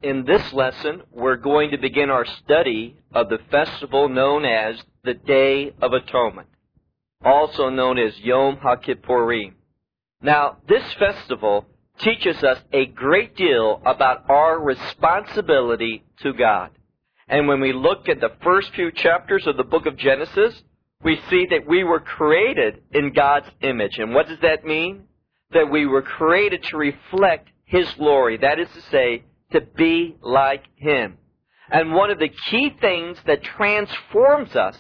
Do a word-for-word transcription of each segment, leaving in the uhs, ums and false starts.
In this lesson, we're going to begin our study of the festival known as the Day of Atonement, also known as Yom HaKippurim. Now, this festival teaches us a great deal about our responsibility to God. And when we look at the first few chapters of the book of Genesis, we see that we were created in God's image. And what does that mean? That we were created to reflect His glory. That is to say, to be like Him. And one of the key things that transforms us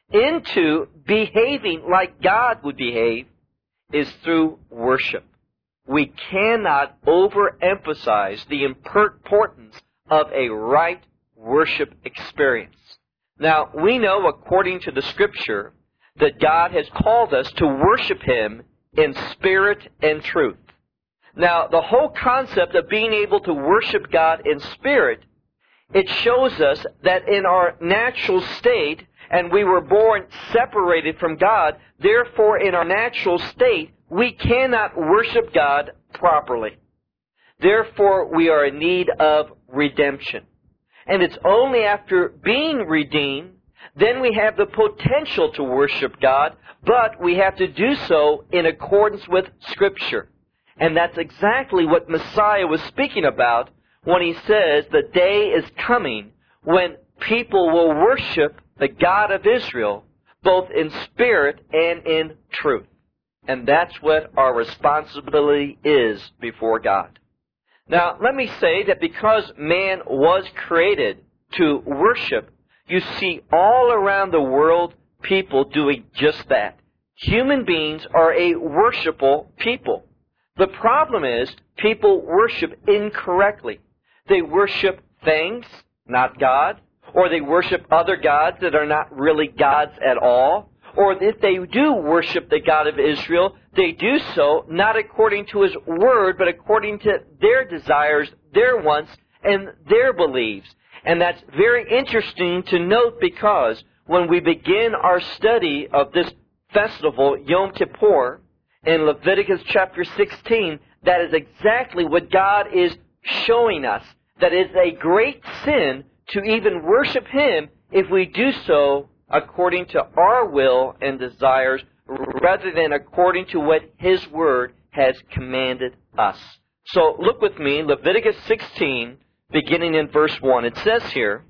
into behaving like God would behave is through worship. We cannot overemphasize the importance of a right worship experience. Now, we know according to the Scripture that God has called us to worship Him in spirit and truth. Now, the whole concept of being able to worship God in spirit, it shows us that in our natural state, and we were born separated from God, therefore in our natural state, we cannot worship God properly. Therefore, we are in need of redemption. And it's only after being redeemed, then we have the potential to worship God, but we have to do so in accordance with Scripture. And that's exactly what Messiah was speaking about when He says the day is coming when people will worship the God of Israel, both in spirit and in truth. And that's what our responsibility is before God. Now, let me say that because man was created to worship, you see all around the world people doing just that. Human beings are a worshipful people. The problem is people worship incorrectly. They worship things, not God, or they worship other gods that are not really gods at all. Or if they do worship the God of Israel, they do so not according to His Word, but according to their desires, their wants, and their beliefs. And that's very interesting to note because when we begin our study of this festival, Yom Kippur, in Leviticus chapter sixteen, that is exactly what God is showing us. That it is a great sin to even worship Him if we do so according to our will and desires rather than according to what His Word has commanded us. So look with me, Leviticus sixteen, beginning in verse one. It says here,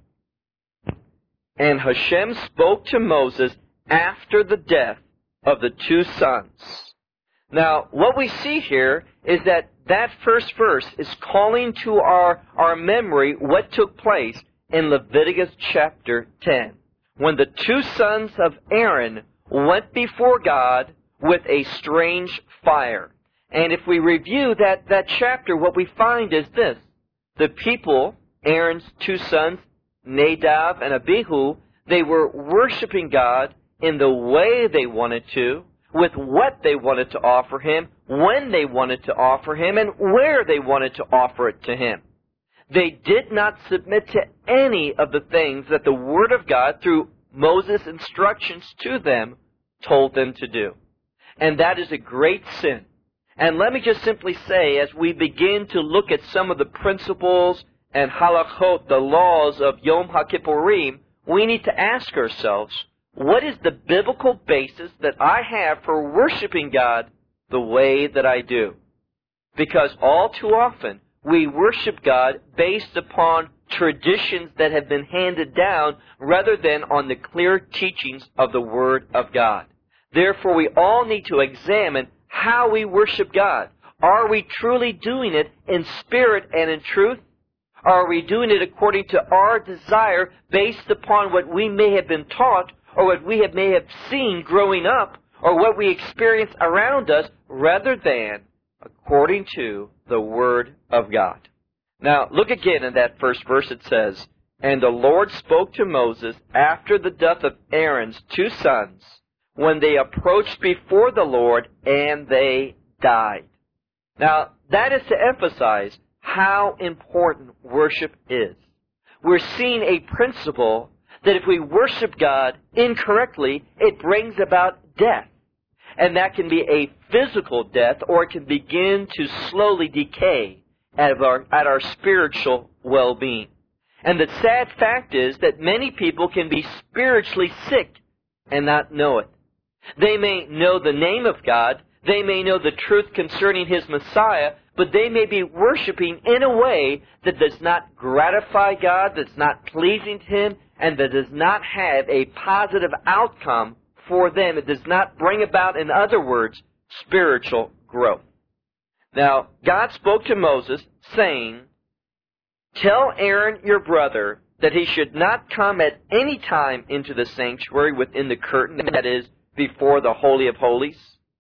"And Hashem spoke to Moses after the death of the two sons." Now, what we see here is that that first verse is calling to our, our memory what took place in Leviticus chapter ten, when the two sons of Aaron went before God with a strange fire. And if we review that, that chapter, what we find is this. The people, Aaron's two sons, Nadab and Abihu, they were worshiping God in the way they wanted to, with what they wanted to offer Him, when they wanted to offer Him, and where they wanted to offer it to Him. They did not submit to any of the things that the Word of God, through Moses' instructions to them, told them to do. And that is a great sin. And let me just simply say, as we begin to look at some of the principles and halachot, the laws of Yom HaKippurim, we need to ask ourselves, what is the biblical basis that I have for worshiping God the way that I do? Because all too often, we worship God based upon traditions that have been handed down rather than on the clear teachings of the Word of God. Therefore, we all need to examine how we worship God. Are we truly doing it in spirit and in truth? Are we doing it according to our desire based upon what we may have been taught or what we have, may have seen growing up or what we experience around us rather than according to the Word of God? Now, look again in that first verse. It says, "And the Lord spoke to Moses after the death of Aaron's two sons, when they approached before the Lord, and they died." Now, that is to emphasize how important worship is. We're seeing a principle that if we worship God incorrectly, it brings about death. And that can be a physical death, or it can begin to slowly decay. at our, at our spiritual well-being. And the sad fact is that many people can be spiritually sick and not know it. They may know the name of God, they may know the truth concerning His Messiah, but they may be worshiping in a way that does not gratify God, that's not pleasing to Him, and that does not have a positive outcome for them. It does not bring about, in other words, spiritual growth. Now, God spoke to Moses, saying, "Tell Aaron your brother that he should not come at any time into the sanctuary within the curtain, that is, before the Holy of Holies,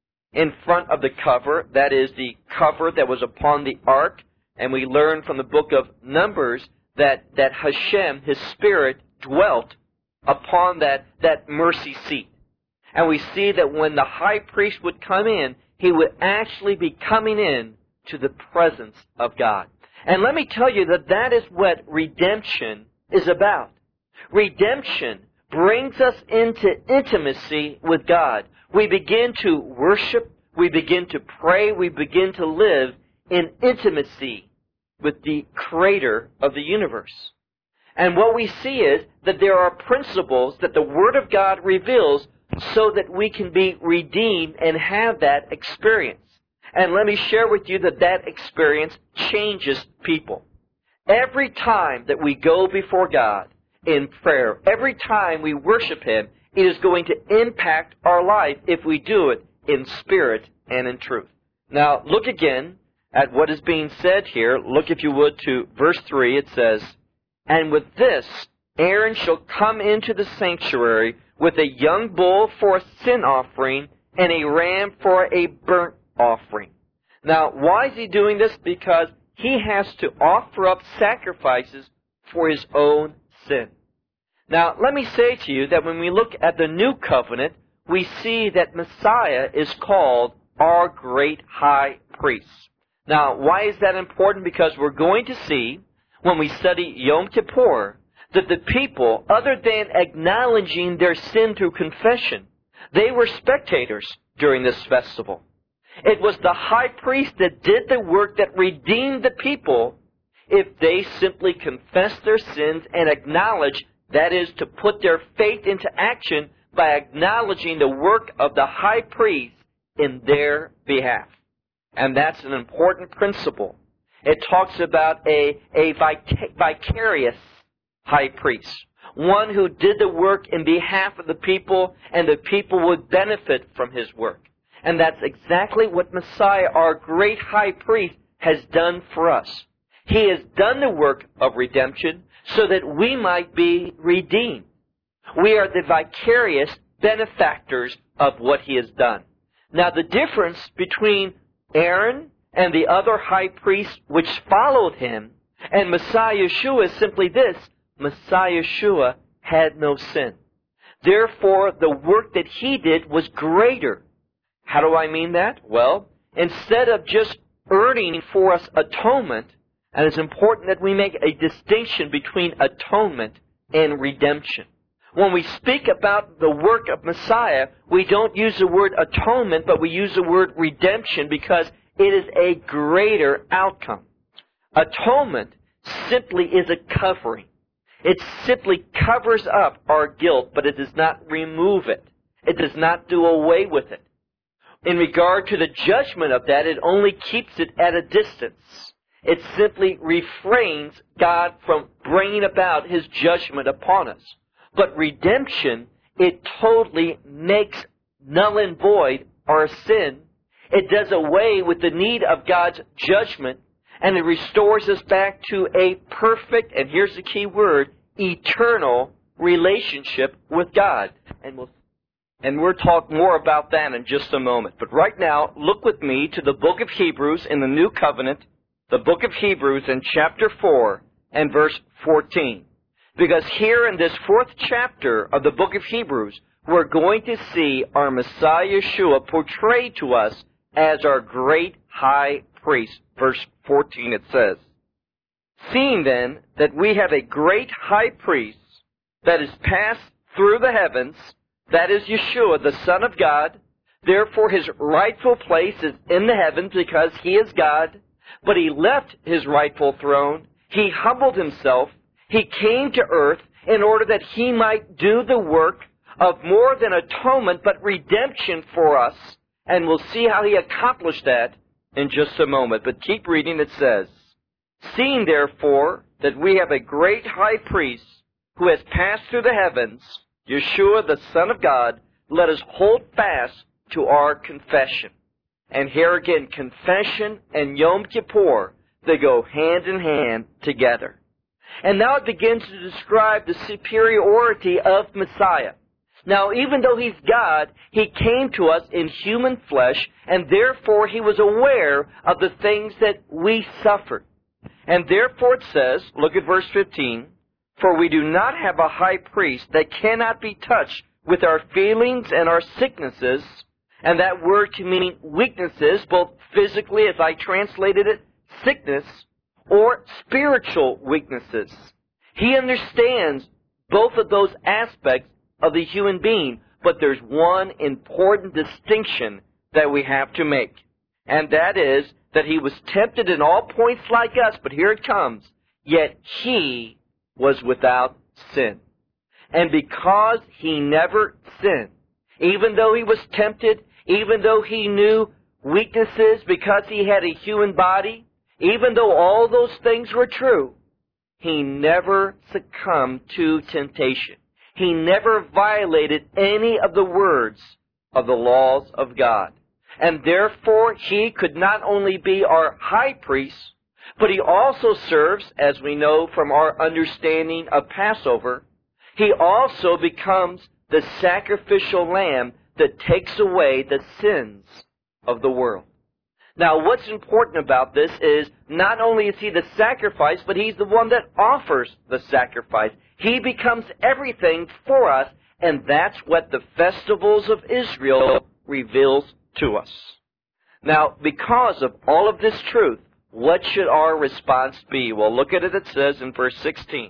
in front of the cover, that is, the cover that was upon the ark." And we learn from the book of Numbers that, that Hashem, His Spirit, dwelt upon that, that mercy seat. And we see that when the high priest would come in, he would actually be coming in to the presence of God. And let me tell you that that is what redemption is about. Redemption brings us into intimacy with God. We begin to worship, we begin to pray, we begin to live in intimacy with the Creator of the universe. And what we see is that there are principles that the Word of God reveals so that we can be redeemed and have that experience. And let me share with you that that experience changes people. Every time that we go before God in prayer, every time we worship Him, it is going to impact our life if we do it in spirit and in truth. Now, look again at what is being said here. Look, if you would, to verse three. It says, "And with this, Aaron shall come into the sanctuary with a young bull for a sin offering and a ram for a burnt offering." Now, why is he doing this? Because he has to offer up sacrifices for his own sin. Now, let me say to you that when we look at the New Covenant, we see that Messiah is called our great high priest. Now, why is that important? Because we're going to see, when we study Yom Kippur, that the people, other than acknowledging their sin through confession, they were spectators during this festival. It was the high priest that did the work that redeemed the people if they simply confessed their sins and acknowledged, that is, to put their faith into action by acknowledging the work of the high priest in their behalf. And that's an important principle. It talks about a, a vic- vicarious high priest, one who did the work in behalf of the people, and the people would benefit from his work. And that's exactly what Messiah, our great high priest, has done for us. He has done the work of redemption so that we might be redeemed. We are the vicarious benefactors of what He has done. Now, the difference between Aaron and the other high priests which followed him and Messiah Yeshua is simply this: Messiah Yeshua had no sin. Therefore, the work that He did was greater. How do I mean that? Well, instead of just earning for us atonement, and it's important that we make a distinction between atonement and redemption. When we speak about the work of Messiah, we don't use the word atonement, but we use the word redemption because it is a greater outcome. Atonement simply is a covering. It simply covers up our guilt, but it does not remove it. It does not do away with it. In regard to the judgment of that, it only keeps it at a distance. It simply refrains God from bringing about His judgment upon us. But redemption, it totally makes null and void our sin. It does away with the need of God's judgment, and it restores us back to a perfect, and here's the key word, eternal relationship with God. And we'll And we'll talk more about that in just a moment. But right now, look with me to the book of Hebrews in the New Covenant, the book of Hebrews in chapter four and verse fourteen. Because here in this fourth chapter of the book of Hebrews, we're going to see our Messiah Yeshua portrayed to us as our great high priest. Verse fourteen, it says, "Seeing then that we have a great high priest that is passed through the heavens, that is Yeshua, the Son of God. Therefore His rightful place is in the heavens because He is God. But he left his rightful throne. He humbled himself. He came to earth in order that he might do the work of more than atonement, but redemption for us. And we'll see how he accomplished that in just a moment. But keep reading. It says, "Seeing therefore that we have a great high priest who has passed through the heavens, Yeshua the Son of God, let us hold fast to our confession." And here again, confession and Yom Kippur, they go hand in hand together. And now it begins to describe the superiority of Messiah. Now, even though He's God, He came to us in human flesh, and therefore He was aware of the things that we suffered. And therefore it says, look at verse fifteen, "For we do not have a high priest that cannot be touched with our feelings and our sicknesses," and that word can mean weaknesses, both physically, as I translated it, sickness, or spiritual weaknesses. He understands both of those aspects of the human being, but there's one important distinction that we have to make. And that is that He was tempted in all points like us, but here it comes, yet He was without sin. And because He never sinned, even though He was tempted, even though He knew weaknesses because He had a human body, even though all those things were true, He never succumbed to temptation. He never violated any of the words of the laws of God. And therefore, He could not only be our high priest, but He also serves, as we know from our understanding of Passover, He also becomes the sacrificial lamb that takes away the sins of the world. Now, what's important about this is not only is He the sacrifice, but He's the one that offers the sacrifice. He becomes everything for us, and that's what the festivals of Israel reveals to us. Now, because of all of this truth, what should our response be? Well, look at it. It says in verse sixteen,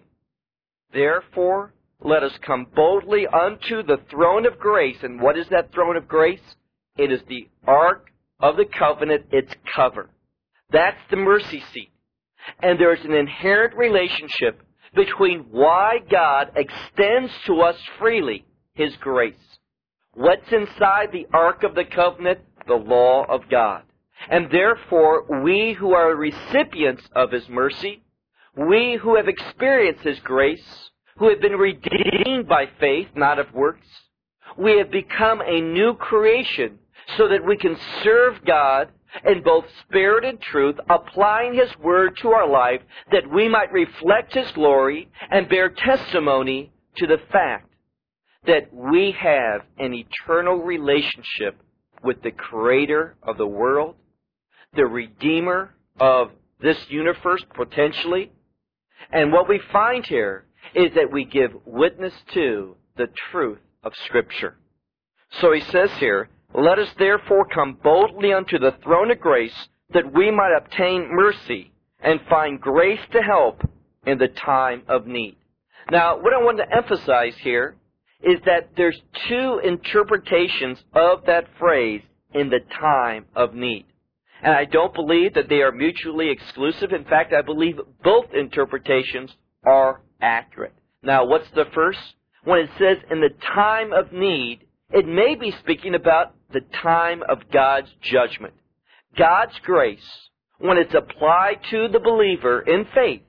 "Therefore, let us come boldly unto the throne of grace." And what is that throne of grace? It is the Ark of the Covenant, its cover. That's the mercy seat. And there's an inherent relationship between why God extends to us freely His grace. What's inside the Ark of the Covenant? The law of God. And therefore, we who are recipients of His mercy, we who have experienced His grace, who have been redeemed by faith, not of works, we have become a new creation so that we can serve God in both spirit and truth, applying His Word to our life, that we might reflect His glory and bear testimony to the fact that we have an eternal relationship with the Creator of the world, the Redeemer of this universe, potentially. And what we find here is that we give witness to the truth of Scripture. So he says here, "Let us therefore come boldly unto the throne of grace, that we might obtain mercy and find grace to help in the time of need." Now, what I want to emphasize here is that there's two interpretations of that phrase, "in the time of need." And I don't believe that they are mutually exclusive. In fact, I believe both interpretations are accurate. Now, what's the first? When it says "in the time of need," it may be speaking about the time of God's judgment. God's grace, when it's applied to the believer in faith,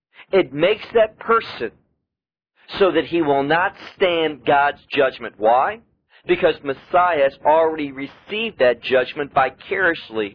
it makes that person so that he will not stand God's judgment. Why? Because Messiah has already received that judgment vicariously,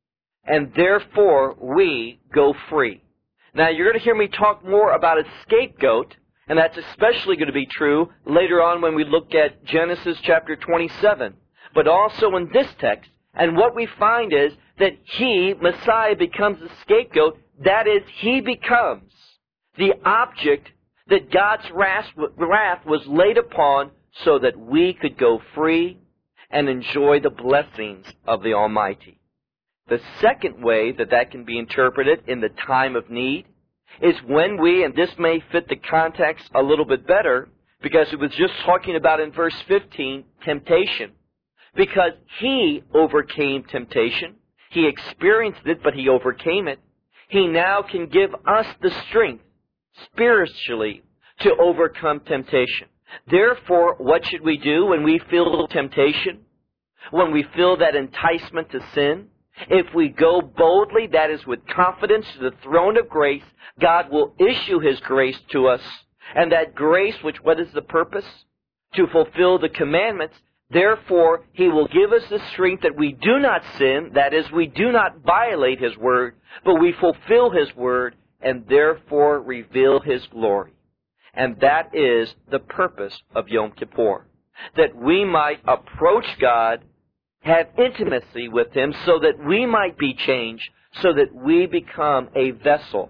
and therefore we go free. Now, you're going to hear me talk more about a scapegoat, and that's especially going to be true later on when we look at Genesis chapter twenty-seven. But also in this text, and what we find is that He, Messiah, becomes the scapegoat. That is, He becomes the object that God's wrath was laid upon so that we could go free and enjoy the blessings of the Almighty. The second way that that can be interpreted in the time of need is when we, and this may fit the context a little bit better, because it was just talking about in verse fifteen, temptation. Because He overcame temptation. He experienced it, but he overcame it. He now can give us the strength, spiritually, to overcome temptation. Therefore, what should we do when we feel temptation? When we feel that enticement to sin? If we go boldly, that is with confidence, to the throne of grace, God will issue His grace to us. And that grace, which, what is the purpose? To fulfill the commandments. Therefore, He will give us the strength that we do not sin, that is, we do not violate His word, but we fulfill His word, and therefore reveal His glory. And that is the purpose of Yom Kippur. That we might approach God, have intimacy with Him, so that we might be changed, so that we become a vessel,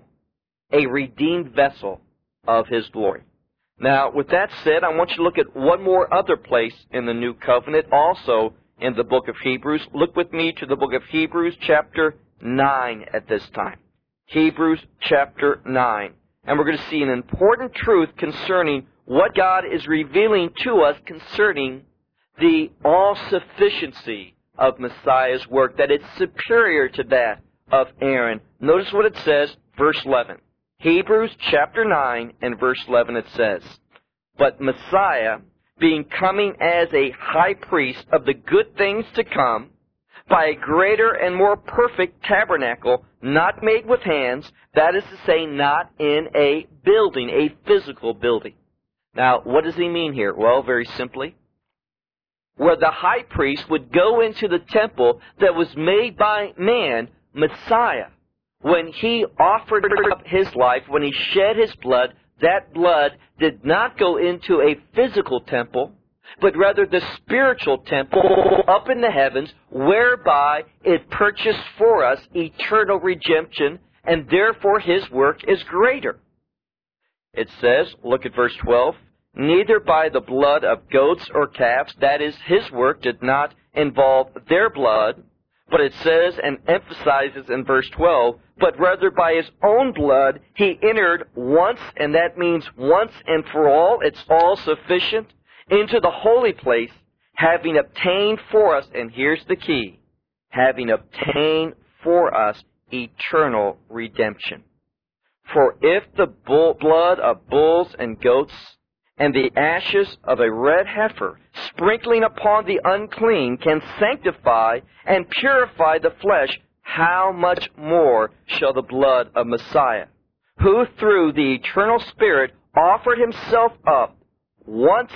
a redeemed vessel of His glory. Now, with that said, I want you to look at one more other place in the New Covenant, also in the book of Hebrews. Look with me to the book of Hebrews chapter nine at this time. Hebrews chapter nine. And we're going to see an important truth concerning what God is revealing to us concerning the all-sufficiency of Messiah's work, that it's superior to that of Aaron. Notice what it says, verse eleven. Hebrews chapter nine and verse eleven it says, "But Messiah, being coming as a high priest of the good things to come, by a greater and more perfect tabernacle, not made with hands," that is to say, not in a building, a physical building. Now, what does he mean here? Well, very simply, where the high priest would go into the temple that was made by man, Messiah, when he offered up his life, when he shed his blood, that blood did not go into a physical temple, but rather the spiritual temple up in the heavens, whereby it purchased for us eternal redemption, and therefore his work is greater. It says, look at verse twelve, "Neither by the blood of goats or calves," that is, his work did not involve their blood, but it says and emphasizes in verse twelve, "But rather by His own blood He entered once," and that means once and for all, it's all sufficient, "into the holy place, having obtained for us," and here's the key, "having obtained for us eternal redemption. For if the bull, blood of bulls and goats and the ashes of a red heifer, sprinkling upon the unclean, can sanctify and purify the flesh, how much more shall the blood of Messiah, who through the eternal Spirit offered Himself up once,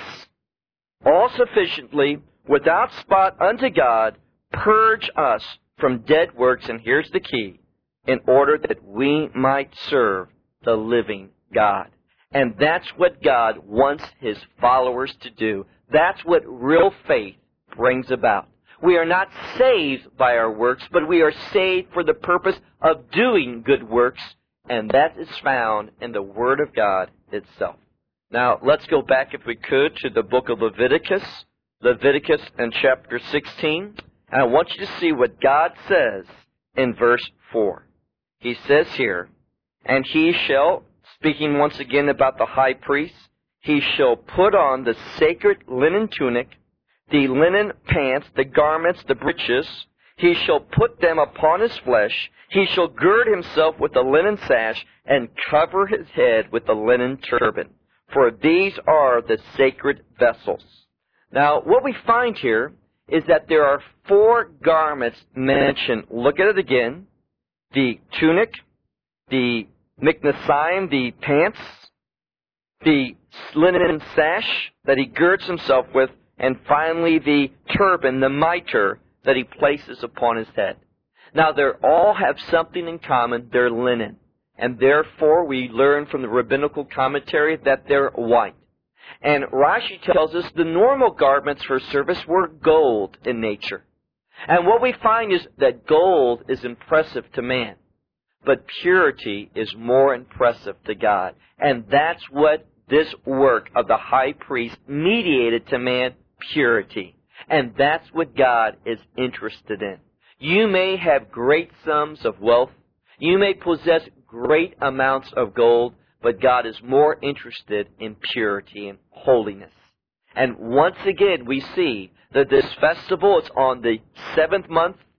all sufficiently, without spot unto God, purge us from dead works," and here's the key, "in order that we might serve the living God." And that's what God wants His followers to do. That's what real faith brings about. We are not saved by our works, but we are saved for the purpose of doing good works, and that is found in the Word of God itself. Now, let's go back, if we could, to the book of Leviticus, Leviticus in chapter sixteen, and I want you to see what God says in verse four. He says here, "And he shall," speaking once again about the high priest, "he shall put on the sacred linen tunic, the linen pants, the garments, the breeches. He shall put them upon his flesh. He shall gird himself with a linen sash, and cover his head with a linen turban. For these are the sacred vessels." Now, what we find here is that there are four garments mentioned. Look at it again. The tunic, the miknesayim, the pants, the linen sash that he girds himself with, and finally the turban, the mitre, that he places upon his head. Now, they all have something in common. They're linen. And therefore, we learn from the rabbinical commentary that they're white. And Rashi tells us the normal garments for service were gold in nature. And what we find is that gold is impressive to man, but purity is more impressive to God. And that's what this work of the high priest mediated to man, purity. And that's what God is interested in. You may have great sums of wealth. You may possess great amounts of gold, but God is more interested in purity and holiness. And once again, we see that this festival is on the seventh month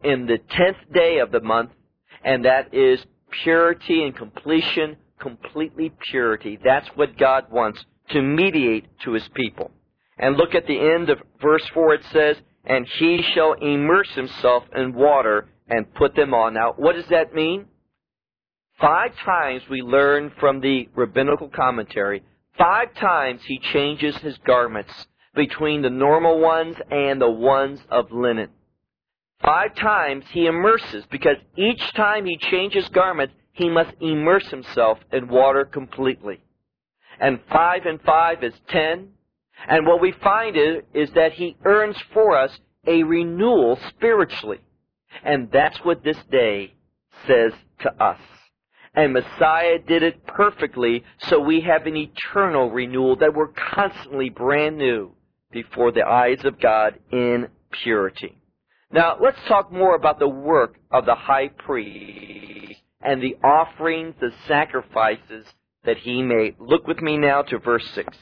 in the tenth day of the month, and that is purity and completion, completely purity. That's what God wants to mediate to His people. And look at the end of verse four, it says, and He shall immerse Himself in water and put them on. Now, what does that mean? Five times we learn from the rabbinical commentary, five times He changes His garments between the normal ones and the ones of linen. Five times He immerses, because each time He changes garments, He must immerse Himself in water completely. And five and five is ten. And what we find is, is that He earns for us a renewal spiritually. And that's what this day says to us. And Messiah did it perfectly, so we have an eternal renewal, that we're constantly brand new before the eyes of God in purity. Now, let's talk more about the work of the high priest and the offerings, the sacrifices that he made. Look with me now to verse six.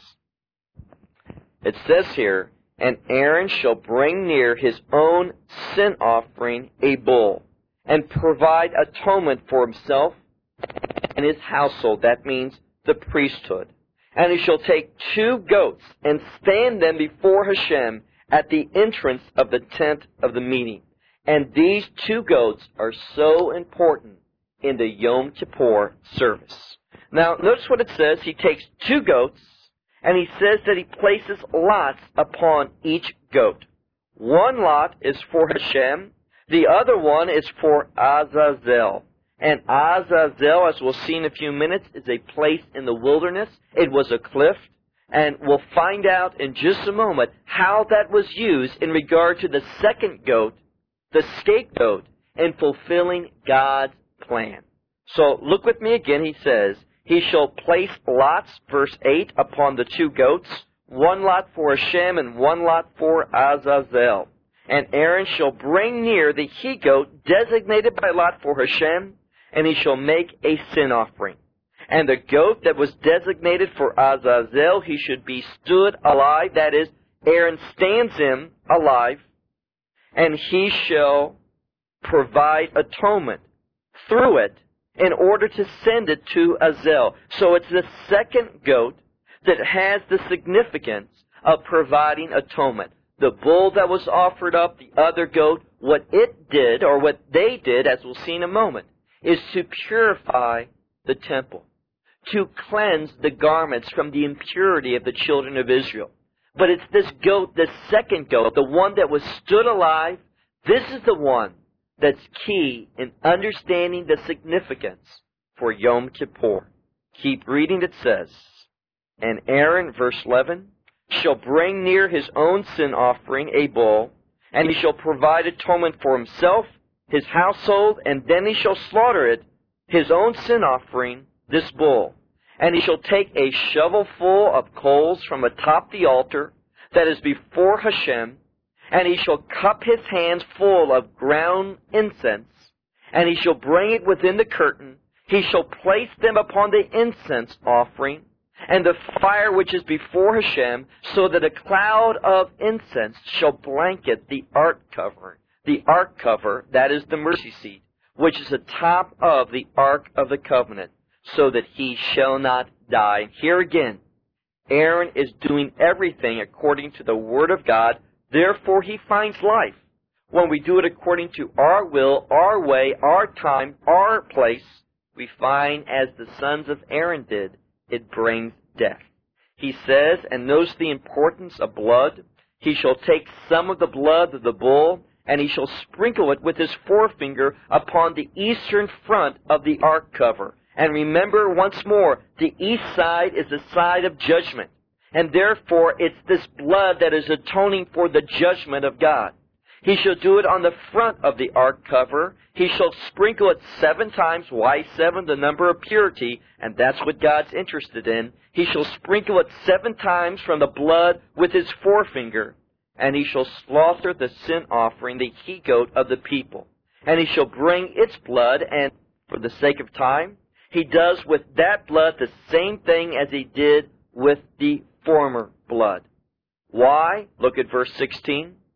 It says here, and Aaron shall bring near his own sin offering a bull, and provide atonement for himself and his household. That means the priesthood. And he shall take two goats and stand them before Hashem at the entrance of the tent of the meeting. And these two goats are so important in the Yom Kippur service. Now, notice what it says. He takes two goats, and he says that he places lots upon each goat. One lot is for Hashem. The other one is for Azazel. And Azazel, as we'll see in a few minutes, is a place in the wilderness. It was a cliff. And we'll find out in just a moment how that was used in regard to the second goat, the scapegoat, in fulfilling God's plan. So look with me again. He says, he shall place lots, verse eight, upon the two goats, one lot for Hashem and one lot for Azazel. And Aaron shall bring near the he-goat designated by lot for Hashem, and he shall make a sin offering. And the goat that was designated for Azazel, he should be stood alive. That is, Aaron stands him alive, and he shall provide atonement through it in order to send it to Azel. So it's the second goat that has the significance of providing atonement. The bull that was offered up, the other goat, what it did, or what they did, as we'll see in a moment, is to purify the temple, to cleanse the garments from the impurity of the children of Israel. But it's this goat, this second goat, the one that was stood alive, this is the one that's key in understanding the significance for Yom Kippur. Keep reading, it says, and Aaron, verse eleven, shall bring near his own sin offering a bull, and he shall provide atonement for himself, his household, and then he shall slaughter it, his own sin offering, this bull. And he shall take a shovelful of coals from atop the altar that is before Hashem, and he shall cup his hands full of ground incense, and he shall bring it within the curtain. He shall place them upon the incense offering, and the fire which is before Hashem, so that a cloud of incense shall blanket the ark cover. The ark cover, that is the mercy seat, which is atop of the ark of the covenant, so that he shall not die. Here again, Aaron is doing everything according to the Word of God, therefore he finds life. When we do it according to our will, our way, our time, our place, we find, as the sons of Aaron did, it brings death. He says, and notice the importance of blood, he shall take some of the blood of the bull, and he shall sprinkle it with his forefinger upon the eastern front of the ark cover. And remember once more, the east side is the side of judgment. And therefore, it's this blood that is atoning for the judgment of God. He shall do it on the front of the ark cover. He shall sprinkle it seven times. Why seven? The number of purity. And that's what God's interested in. He shall sprinkle it seven times from the blood with his forefinger. And he shall slaughter the sin offering, the he-goat of the people. And he shall bring its blood, and for the sake of time, he does with that blood the same thing as he did with the former blood. Why? Look at verse sixteen.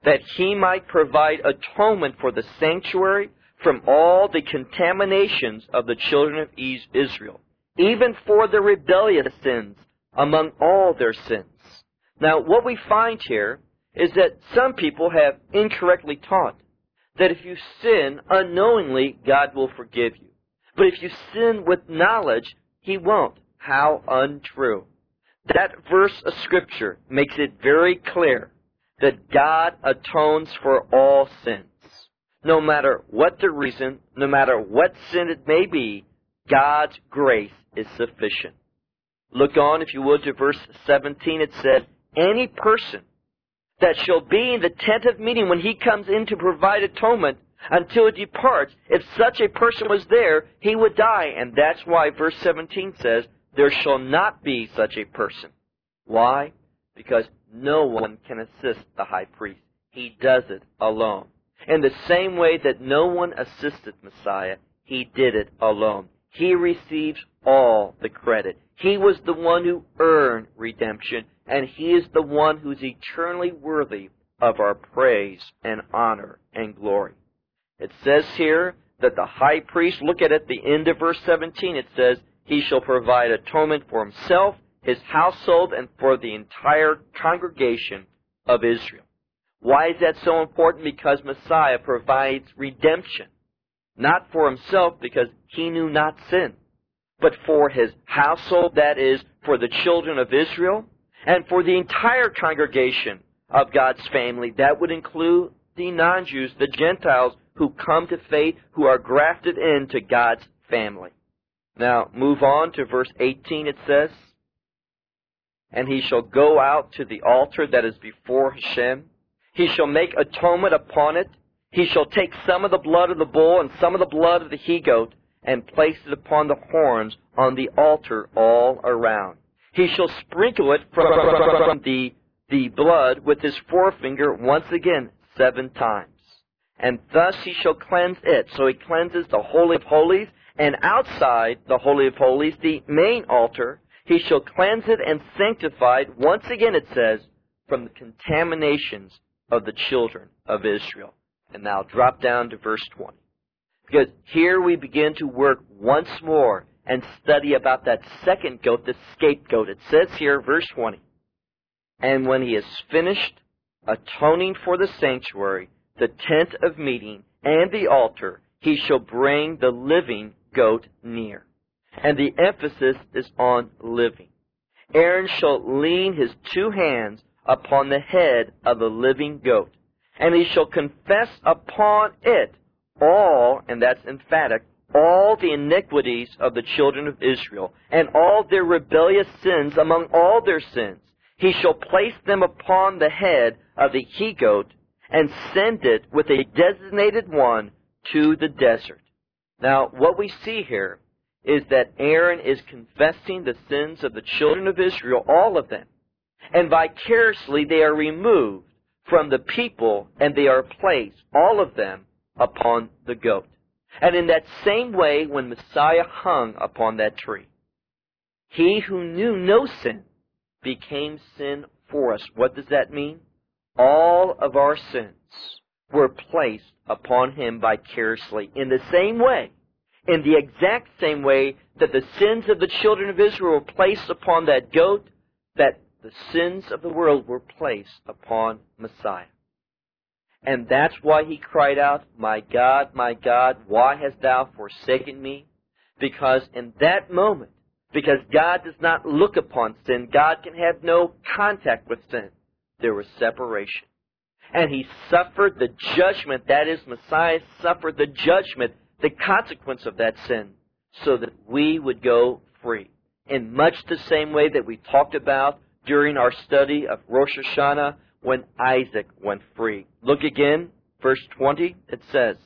that he might provide atonement for the sanctuary from all the contaminations of the children of Israel, even for the rebellious sins among all their sins. Now, what we find here is that some people have incorrectly taught that if you sin unknowingly, God will forgive you. But if you sin with knowledge, He won't. How untrue. That verse of Scripture makes it very clear that God atones for all sins. No matter what the reason, no matter what sin it may be, God's grace is sufficient. Look on, if you would, to verse seventeen. It says, any person that shall be in the tent of meeting when he comes in to provide atonement until it departs, if such a person was there, he would die. And that's why verse seventeen says, there shall not be such a person. Why? Because no one can assist the high priest. He does it alone. In the same way that no one assisted Messiah, He did it alone. He receives all the credit. He was the one who earned redemption, and He is the one who's eternally worthy of our praise and honor and glory. It says here that the high priest, look at it at the end of verse seventeen, it says, he shall provide atonement for himself, his household, and for the entire congregation of Israel. Why is that so important? Because Messiah provides redemption. Not for Himself, because He knew not sin, but for His household, that is, for the children of Israel, and for the entire congregation of God's family. That would include the non-Jews, the Gentiles who come to faith, who are grafted into God's family. Now, move on to verse eighteen, it says, and he shall go out to the altar that is before Hashem. He shall make atonement upon it. He shall take some of the blood of the bull and some of the blood of the he-goat and place it upon the horns on the altar all around. He shall sprinkle it from, from the, the blood with his forefinger once again seven times. And thus he shall cleanse it. So he cleanses the Holy of Holies, and outside the Holy of Holies, the main altar, he shall cleanse it and sanctify it, once again it says, from the contaminations of the children of Israel. And now drop down to verse twenty. Because here we begin to work once more and study about that second goat, the scapegoat. It says here, verse twenty, and when he is finished atoning for the sanctuary, the tent of meeting, and the altar, he shall bring the living goat near. And the emphasis is on living. Aaron shall lean his two hands upon the head of the living goat, and he shall confess upon it all, and that's emphatic, all the iniquities of the children of Israel, and all their rebellious sins among all their sins. He shall place them upon the head of the he-goat, and send it with a designated one to the desert. Now, what we see here is that Aaron is confessing the sins of the children of Israel, all of them. And vicariously they are removed from the people, and they are placed, all of them, upon the goat. And in that same way, when Messiah hung upon that tree, He who knew no sin became sin for us. What does that mean? All of our sins were placed upon Him vicariously. In the same way, in the exact same way that the sins of the children of Israel were placed upon that goat, that the sins of the world were placed upon Messiah. And that's why He cried out, my God, my God, why hast Thou forsaken me? Because in that moment, because God does not look upon sin, God can have no contact with sin, there was separation. And He suffered the judgment, that is, Messiah suffered the judgment, the consequence of that sin, so that we would go free. In much the same way that we talked about during our study of Rosh Hashanah, when Isaac went free. Look again, verse twenty, it says,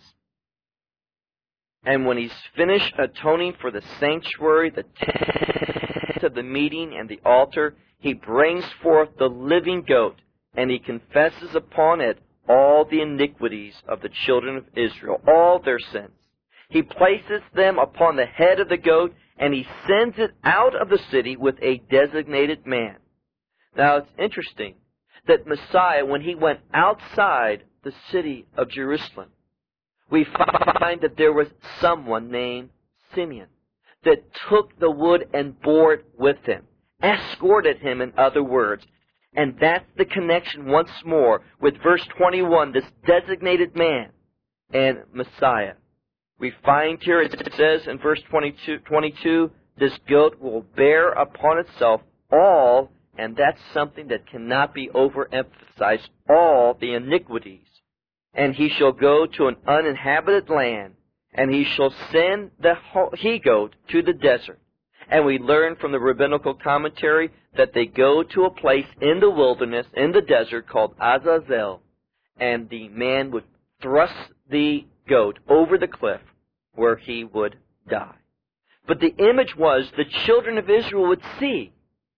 and when he's finished atoning for the sanctuary, the tent of the meeting, and the altar, he brings forth the living goat, and he confesses upon it all the iniquities of the children of Israel, all their sins. He places them upon the head of the goat, and he sends it out of the city with a designated man. Now, it's interesting, that Messiah, when he went outside the city of Jerusalem, we find that there was someone named Simeon that took the wood and bore it with him, escorted him, in other words. And that's the connection once more with verse twenty-one, this designated man and Messiah. We find here, it says in verse twenty-two, twenty-two, this goat will bear upon itself all, and that's something that cannot be overemphasized, all the iniquities. And he shall go to an uninhabited land, and he shall send the he-goat to the desert. And we learn from the rabbinical commentary that they go to a place in the wilderness, in the desert, called Azazel, and the man would thrust the goat over the cliff where he would die. But the image was the children of Israel would see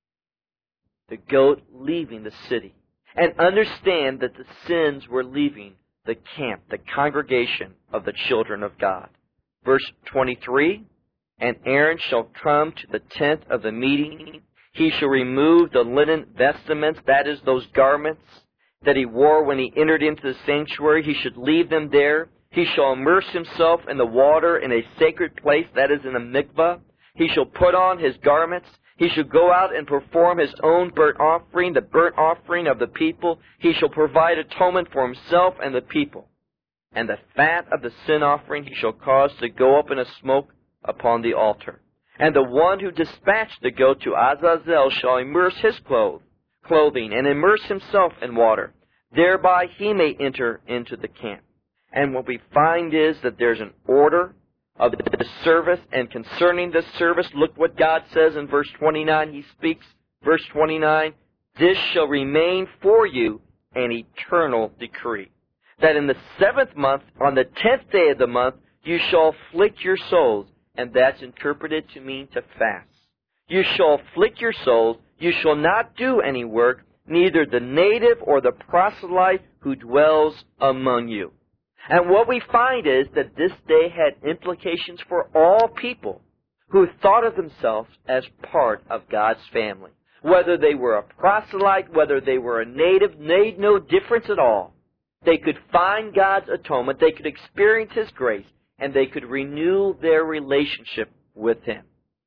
the goat leaving the city and understand that the sins were leaving the camp, the congregation of the children of God. Verse twenty-three, and Aaron shall come to the tent of the meeting. He shall remove the linen vestments, that is, those garments that he wore when he entered into the sanctuary. He should leave them there. He shall immerse himself in the water in a sacred place, that is, in a mikvah. He shall put on his garments. He shall go out and perform his own burnt offering, the burnt offering of the people. He shall provide atonement for himself and the people. And the fat of the sin offering he shall cause to go up in a smoke upon the altar. And the one who dispatched the goat to Azazel shall immerse his clothes, clothing and immerse himself in water. Thereby he may enter into the camp. And what we find is that there's an order of the service, and concerning this service, look what God says in verse twenty-nine. He speaks, verse twenty-nine, this shall remain for you an eternal decree, that in the seventh month, on the tenth day of the month, you shall afflict your souls, and that's interpreted to mean to fast. You shall afflict your souls, you shall not do any work, neither the native or the proselyte who dwells among you. And what we find is that this day had implications for all people who thought of themselves as part of God's family. Whether they were a proselyte, whether they were a native, made no difference at all. They could find God's atonement, they could experience His grace, and they could renew their relationship with Him.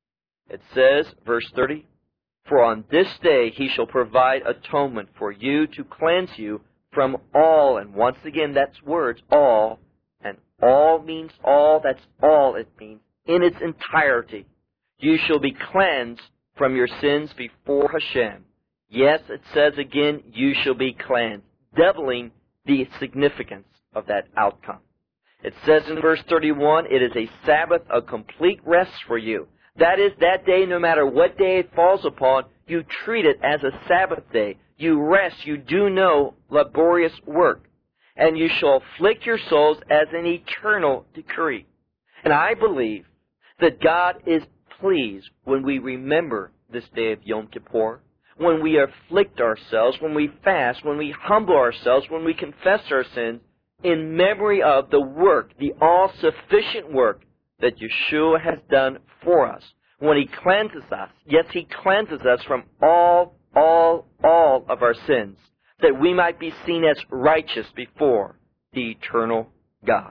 It says, verse thirty, for on this day He shall provide atonement for you to cleanse you from all, and once again that's words, all, and all means all, that's all it means, in its entirety. You shall be cleansed from your sins before Hashem. Yes, it says again, you shall be cleansed, doubling the significance of that outcome. It says in verse thirty-one, it is a Sabbath of complete rest for you. That is, that day, no matter what day it falls upon, you treat it as a Sabbath day. You rest, you do no laborious work. And you shall afflict your souls as an eternal decree. And I believe that God is pleased when we remember this day of Yom Kippur, when we afflict ourselves, when we fast, when we humble ourselves, when we confess our sins, in memory of the work, the all-sufficient work that Yeshua has done for us. When He cleanses us, yes, He cleanses us from all, all, all of our sins, that we might be seen as righteous before the eternal God.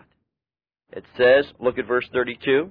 It says, look at verse thirty-two,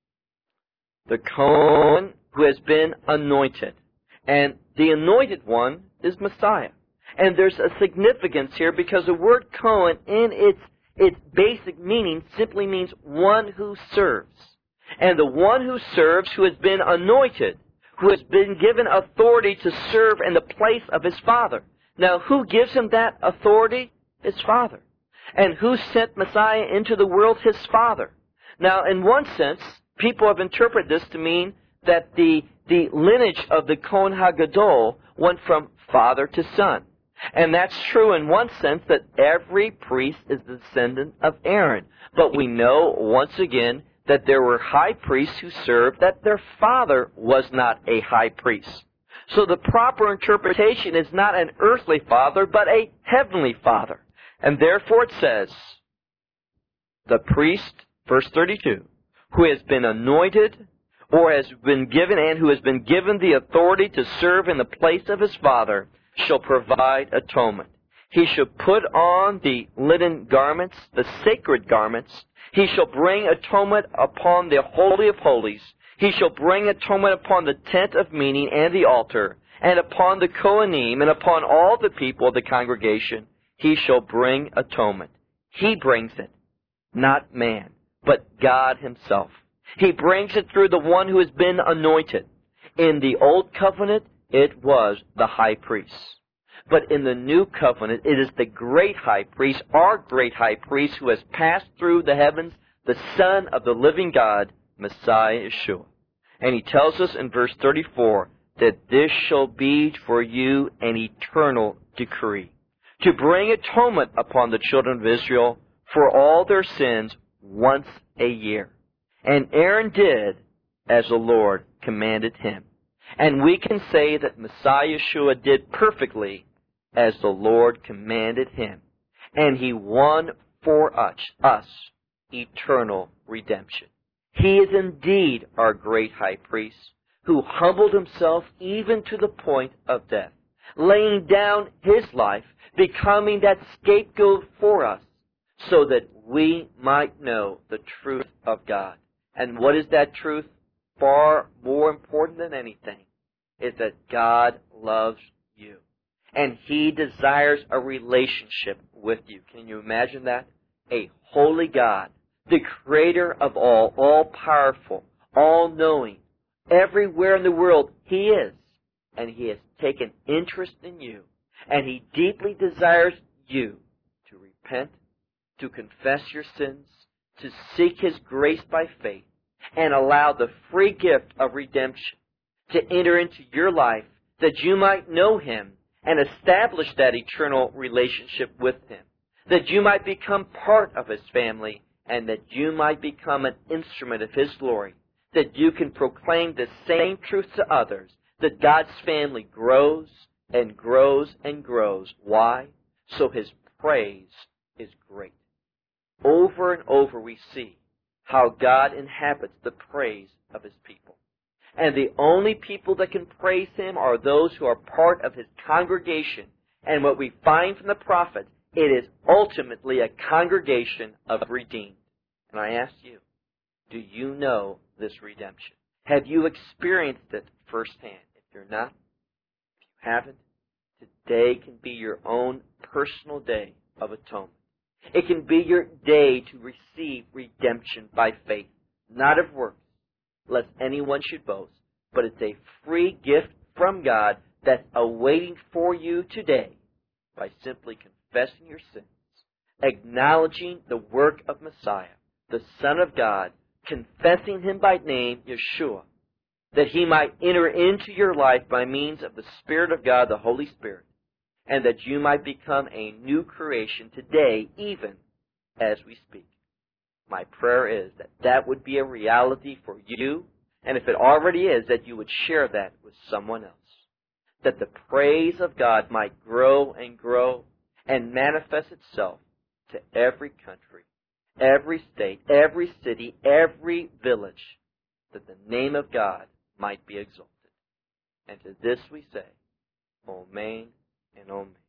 the Cohen who has been anointed. And the anointed one is Messiah. And there's a significance here because the word Cohen in its its basic meaning simply means one who serves. And the one who serves, who has been anointed, who has been given authority to serve in the place of his Father. Now, who gives him that authority? His Father. And who sent Messiah into the world? His Father. Now, in one sense, people have interpreted this to mean that the, the lineage of the Kohen HaGadol went from father to son. And that's true in one sense, that every priest is the descendant of Aaron. But we know, once again, that there were high priests who served, that their father was not a high priest. So the proper interpretation is not an earthly father, but a heavenly father. And therefore it says, the priest, verse thirty-two, who has been anointed, or has been given, and who has been given the authority to serve in the place of his Father, shall provide atonement. He shall put on the linen garments, the sacred garments. He shall bring atonement upon the Holy of Holies. He shall bring atonement upon the tent of meeting and the altar, and upon the Kohanim, and upon all the people of the congregation. He shall bring atonement. He brings it, not man, but God Himself. He brings it through the one who has been anointed. In the Old Covenant, it was the high priest. But in the New Covenant, it is the great high priest, our great high priest, who has passed through the heavens, the Son of the living God, Messiah Yeshua. And He tells us in verse thirty-four that this shall be for you an eternal decree, to bring atonement upon the children of Israel for all their sins once a year. And Aaron did as the Lord commanded him. And we can say that Messiah Yeshua did perfectly as the Lord commanded him. And He won for us, us eternal redemption. He is indeed our great high priest, who humbled Himself even to the point of death, laying down His life, becoming that scapegoat for us, so that we might know the truth of God. And what is that truth? Far more important than anything is that God loves you. And He desires a relationship with you. Can you imagine that? A holy God, the Creator of all, all-powerful, all-knowing. Everywhere in the world He is. And He has taken interest in you. And He deeply desires you to repent, to confess your sins, to seek His grace by faith, and allow the free gift of redemption to enter into your life, that you might know Him and establish that eternal relationship with Him, that you might become part of His family, and that you might become an instrument of His glory, that you can proclaim the same truth to others, that God's family grows and grows and grows. Why? So His praise is great. Over and over we see how God inhabits the praise of His people. And the only people that can praise Him are those who are part of His congregation. And what we find from the prophets, it is ultimately a congregation of redeemed. And I ask you, do you know this redemption? Have you experienced it firsthand? If you're not, if you haven't, today can be your own personal day of atonement. It can be your day to receive redemption by faith, not of works, lest anyone should boast, but it's a free gift from God that's awaiting for you today by simply confessing your sins, acknowledging the work of Messiah, the Son of God, confessing Him by name, Yeshua, that He might enter into your life by means of the Spirit of God, the Holy Spirit, and that you might become a new creation today, even as we speak. My prayer is that that would be a reality for you, and if it already is, that you would share that with someone else. That the praise of God might grow and grow and manifest itself to every country, every state, every city, every village, that the name of God might be exalted. And to this we say, Amen and Amen.